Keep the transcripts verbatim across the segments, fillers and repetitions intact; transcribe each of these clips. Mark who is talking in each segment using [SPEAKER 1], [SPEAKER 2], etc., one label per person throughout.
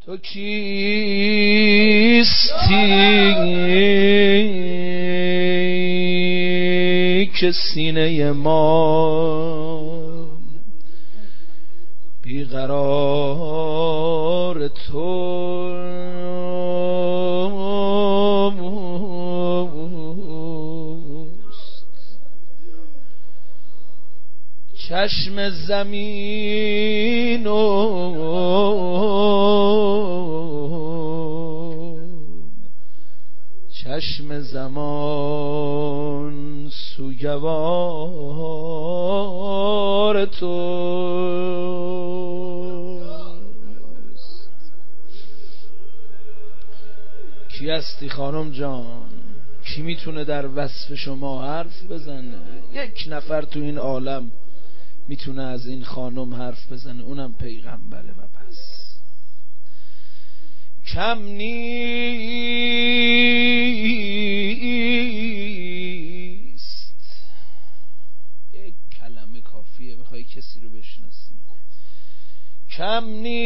[SPEAKER 1] تو کیستی که سینه ما بیقرار توست. چشم زمین و چشم زمان سوگوار توست. کی هستی خانم جان؟ کی میتونه در وصف شما حرف بزنه؟ یک نفر تو این عالم میتونه از این خانم حرف بزنه، اونم پیغمبره. و پس کم نیست، یک کلمه کافیه بخوای کسی رو بشناسی. کم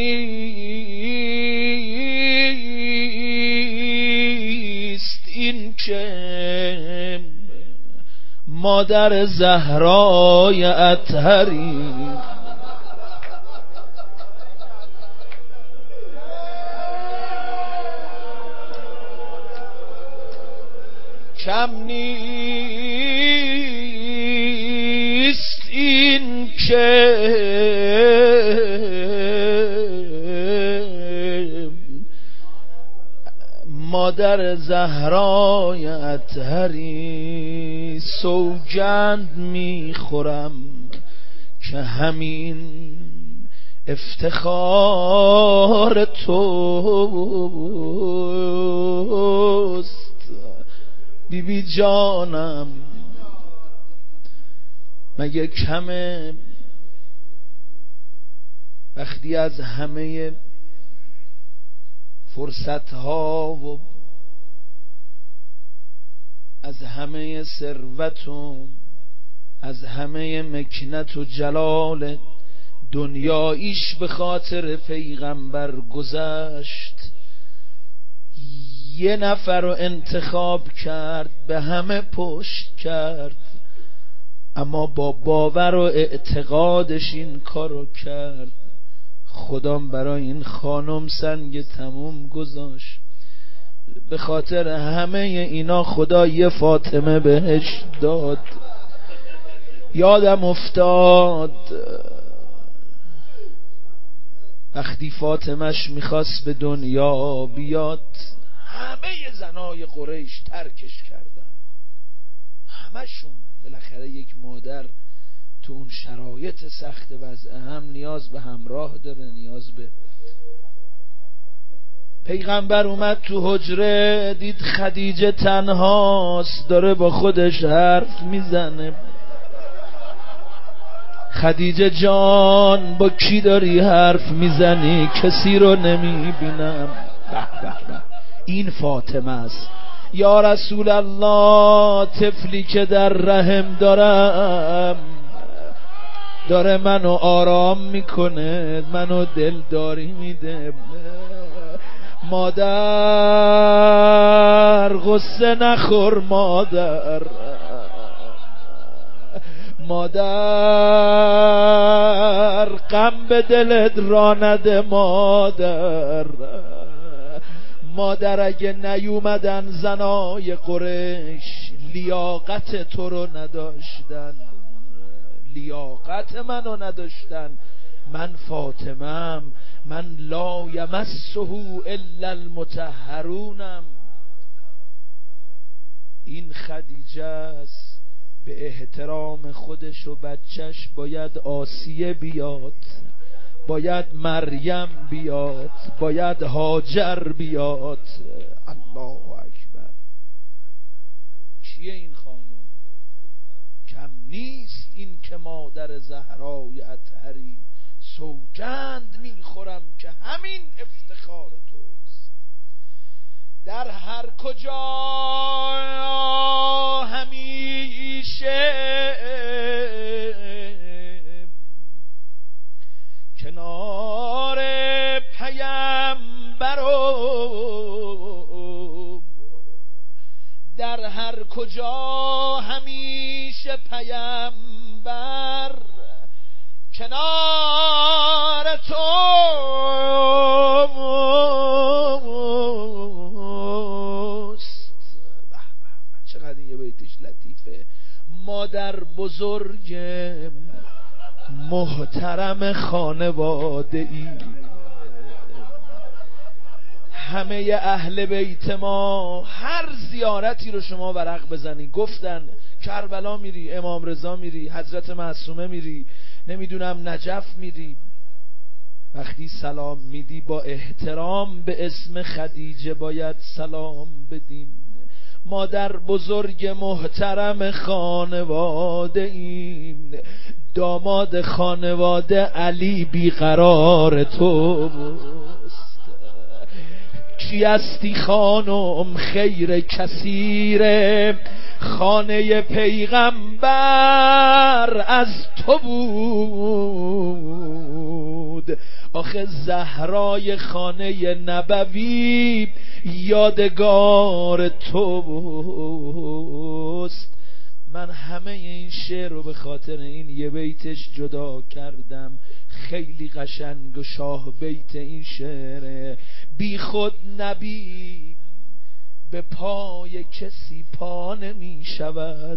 [SPEAKER 1] نیست این که مادر زهرای اطهری کم نیست این که مادر زهرای اطهری سوگند میخورم که همین افتخار توست. بی بی جانم مگه کمه وقتی از همه فرصتها و از همه ثروت و از همه مکنت و جلال دنیاییش به خاطر پیغمبر گذشت، یه نفر رو انتخاب کرد، به همه پشت کرد، اما با باور و اعتقادش این کارو کرد. خدام برای این خانم سنگ تموم گذاشت. به خاطر همه اینا خدا یه فاطمه بهش داد. یادم افتاد وقتی فاطمهش میخواست به دنیا بیاد، همه زنای قریش ترکش کردن، همشون. بالاخره یک مادر تو اون شرایط سخت وضع هم نیاز به همراه داره، نیاز به پیغمبر. اومد تو حجره دید خدیجه تنهاست، داره با خودش حرف میزنه. خدیجه جان با کی داری حرف میزنی؟ کسی رو نمیبینم. به به به، این فاطمه است. یا رسول الله، طفلی که در رحم دارم داره منو آرام میکنه، منو دلداری میده. مادر غصه نخور، مادر مادر غم به دلت را نده، مادر مادر اگه نیومدن زنای قریش لیاقت تو رو نداشتن، لیاقت منو نداشتن. من فاطمه‌ام، من لا یمسه الا المطهرونم. این خدیجه است، به احترام خودش و بچهش باید آسیه بیاد، باید مریم بیاد، باید هاجر بیاد. الله اکبر. کیه این خانم؟ کم نیست این که مادر زهرای اطهری سوگند میخورم که همین افتخار توست. در هر کجا همیشه کنار پیامبر پیغمبرم در هر کجا همیشه پیامبر کنار توست. چقدر این یه بیتش لطیفه. مادر بزرگ محترم خانواده ای، همه اهل بیت ما هر زیارتی رو شما ورق بزنی، گفتن کربلا میری، امام رضا میری، حضرت معصومه میری، نمیدونم نجف میری، وقتی سلام میدی با احترام به اسم خدیجه باید سلام بدیم. مادر بزرگ محترم خانواده ایم، داماد خانواده علی بیقرار توست. کی استی خانم خیر کثیره، خانه پیغمبر از تو بود. آخه زهرای خانه نبوی یادگار توست. من همه این شعر رو به خاطر این یه بیتش جدا کردم. خیلی قشنگ و شاه بیت این شعره. بی خود نبی به پای کسی پا نمی شود.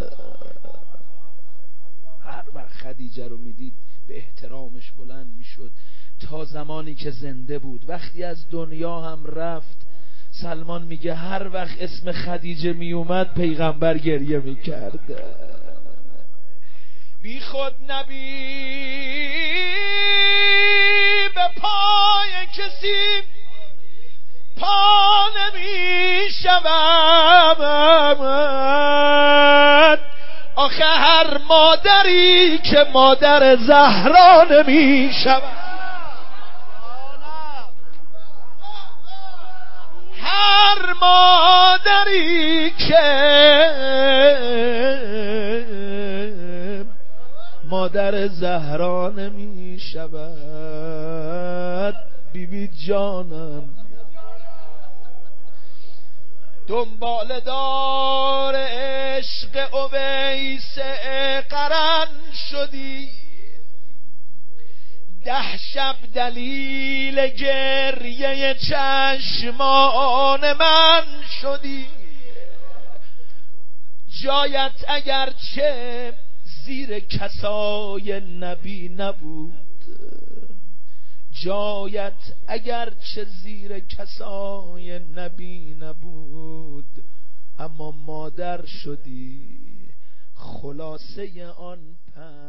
[SPEAKER 1] هر وقت خدیجه رو میدید به احترامش بلند میشد تا زمانی که زنده بود. وقتی از دنیا هم رفت، سلمان میگه هر وقت اسم خدیجه میومد پیغمبر گریه میکرد. بی خود نبی به پای کسی پا نمی شود. آخه هر مادری که مادر زهرا نمی شود، هر مادری که مادر زهرا نمی شود. بیبی جانم دنبال دار عشق اویس قرن شدی، ده شب دلیل گریه چشمان من شدی. جایت اگرچه زیر کسای نبی نبود، جایت اگرچه زیر کسای نبی نبود، اما مادر شدی خلاصه آن پس